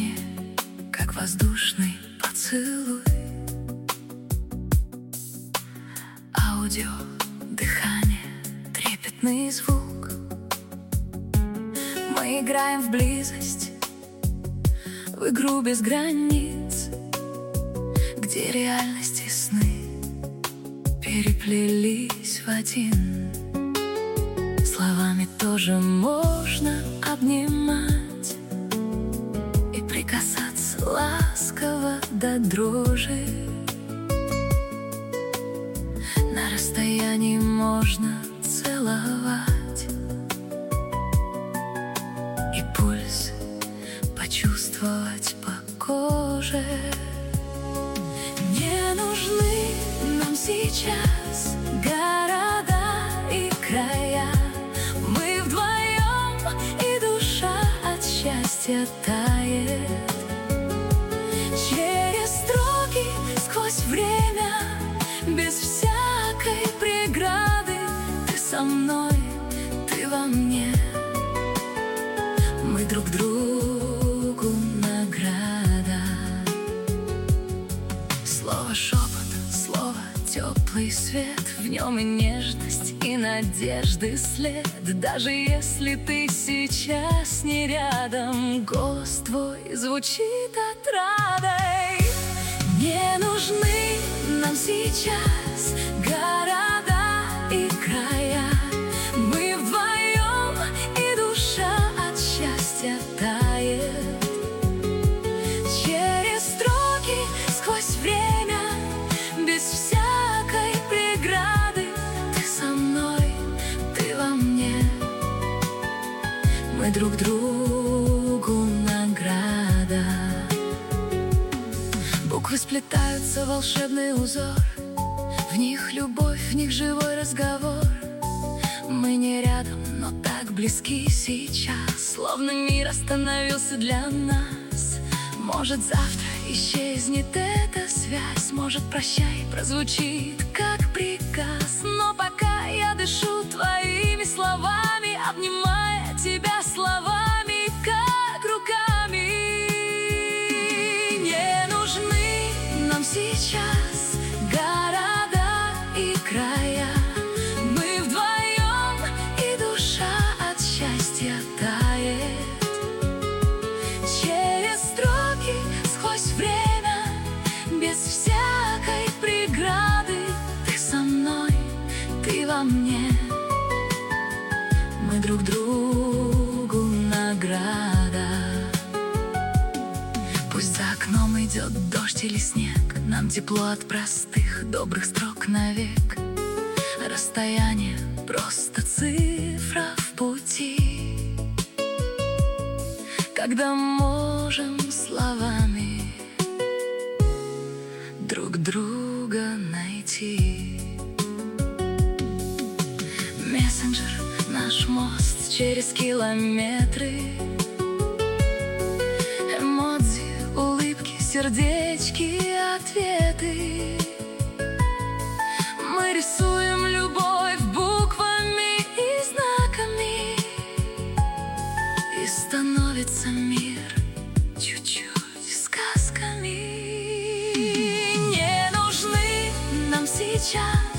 дыхание, как воздушный поцелуй. Аудио дыхание, трепетный звук. Мы играем в близость, в игру без границ, где реальность и сны переплелись в один. Словами тоже можно обнимать и прикасаться ласково до дрожи. На расстоянии можно целовать и пульс почувствовать по коже. Не нужны нам сейчас города и края. Мы вдвоем, и душа от счастья тает. Через строки, сквозь время, без всякой преграды. Ты со мной, ты во мне. Мы друг другу награда. Слово шепот, слово теплый свет. В нем и нежность, и надежды след. Даже если ты сейчас не рядом, голос твой звучит отрадой. Не нужны нам сейчас города и края. Мы вдвоем, и душа от счастья тает. Через строки, сквозь время, без всякой преграды. Ты со мной, ты во мне. Мы друг другу награда. Буквы сплетаются в волшебный узор. В них любовь, в них живой разговор. Мы не рядом, но так близки сейчас. Словно мир остановился для нас. Может, завтра исчезнет эта связь. Может, прощай прозвучит как приказ. Но пока я дышу твоими словами, обнимая тебя словами, как руками. Не нужны нам сейчас города и края. Мы вдвоем, и душа от счастья тает. Через строки, сквозь время, без всякой преграды. Ты со мной, ты во мне. Мы друг другу награда. Пусть за окном идет дождь или снег, нам тепло от простых добрых строк навек. Расстояние просто цифра в пути, когда можем словами друг друга найти. Мессенджер — наш мост через километры. Эмодзи, улыбки, сердечки, ответы. Мы рисуем любовь буквами и знаками, и становится мир чуть-чуть сказками. Не нужны нам сейчас